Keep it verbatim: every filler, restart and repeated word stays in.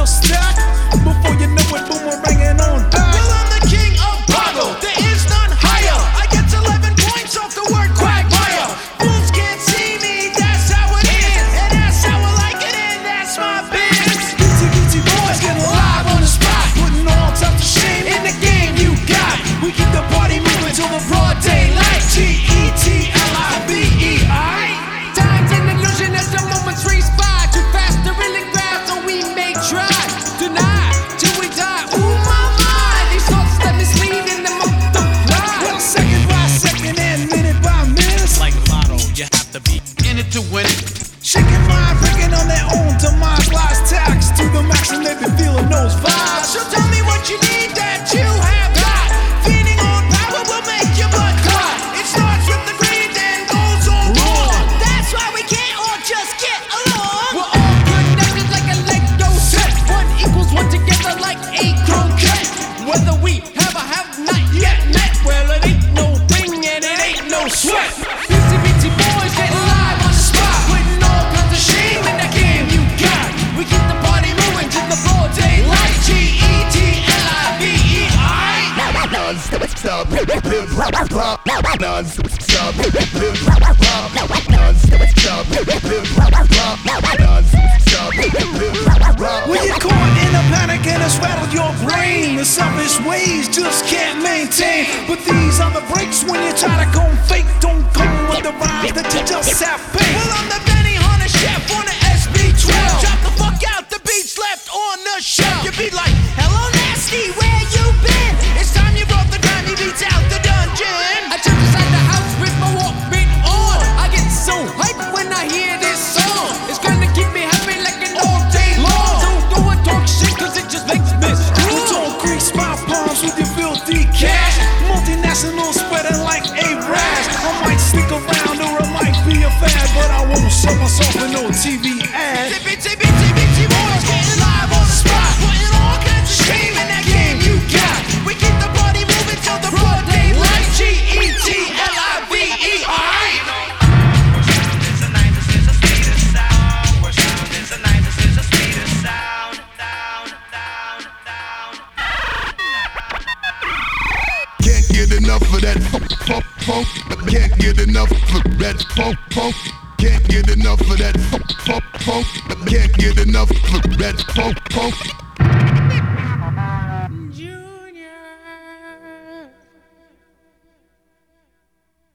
a stack. Before you know it, boomeranging on back. Well, I'm the king of boggle. There is none higher. I get eleven points off the word quagmire. Fools can't see me, that's how it is. And that's how I like it, and that's my biz. B T B T boys get live on the spot, putting all types of shame in the game you got. We keep the party moving till the broad daylight. G E T L I V E, alright? Time's an illusion as the moments race by. Too fast to really grab, so we may try. Deny till we die. Ooh, my mind. These thoughts that mislead in the multiply. Well, second by second and minute by minute, It's like lotto, you have to be in it to win it. shaking mind, breaking on their own demise. Lies tax to the max and they be feeling those vibes. So tell me what you need that you have got. Feeding on power will make your blood clot. It starts with the greed, then goes on raw. That's why we can't all just get along. We're all connected like a Lego set. One equals one together like a croquette. Whether we have or have not yet met, well, it ain't no thing and it ain't no sweat. B T B T boys getting live on the spot, putting all kinds of shame in that game you got. We keep the party moving to the broad daylight. G E T L I V E, alright? Non-stop, stop, live, non-stop, live, non-stop, stop, live, non-stop, stop, live, non-stop, live. When you're caught in a panic and it's rattled your brain, the selfish ways just can't maintain. But these are the breaks when you try to go fake. Don't come with the rhymes that you just have paid. Well, I'm the Benny Hunter chef on the S B twelve. Drop the fuck out, the beats left on the shelf. You be like, hello nasty, where you been? It's time you brought the grimy beats out the dungeon. I jump inside the house with my Walkman on. I get so hyped when I hear this song. It's gonna keep me happy like an all day long. Don't go and talk shit cause it just makes me You screw. don't grease my palms with your filthy cash. Multinational spreading like a rash. I might stick around or it might be a fad, but I won't sell myself in no T V ad. B T B T B T boys getting live on the spot, putting all kinds of shame in that game you got. We keep the party moving till the broad daylight. G E T L I V E, alright? Can't get enough of that funk, funk, funk. Can't get enough of that funk, funk. Can't get enough of that funk, funk, funk. Can't get enough of that funk, funk.